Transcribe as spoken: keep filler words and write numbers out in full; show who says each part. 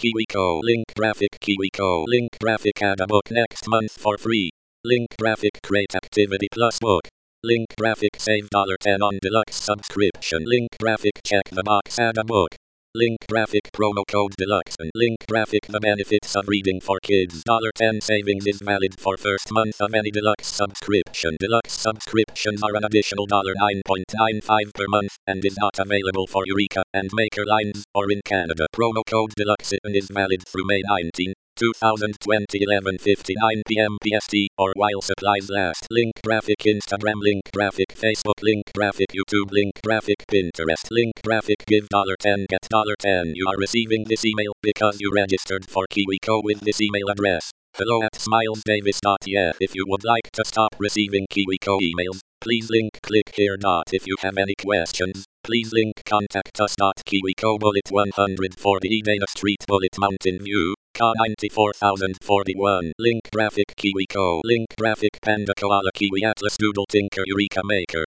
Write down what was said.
Speaker 1: KiwiCo. Link graphic KiwiCo. Link graphic add a book next month for free. Link graphic create activity plus book. Link graphic save ten dollars on deluxe subscription. Link graphic check the box add a book. Link graphic promo code deluxe and link graphic the benefits of reading for kids. ten savings is valid for first month of any deluxe subscription. Deluxe subscriptions are an additional nine ninety-five per month and is not available for Eureka and Maker lines or in Canada. Promo code deluxe and is valid through May nineteenth. twenty twenty eleven fifty-nine p m P S T or while supplies last. Link graphic Instagram. Link graphic Facebook. Link graphic YouTube. Link graphic Pinterest. Link graphic give ten get ten. You are receiving this email because you registered for KiwiCo with this email address. Hello at smilesdavis.yeah. If you would like to stop receiving KiwiCo emails, please link click here. If you have any questions, please link contact us. KiwiCo Bullet one forty Edana Street, Bullet Mountain View, K ninety-four thousand forty-one. Link graphic KiwiCo. Link graphic Panda Koala Kiwi Atlas Doodle Tinker Eureka Maker.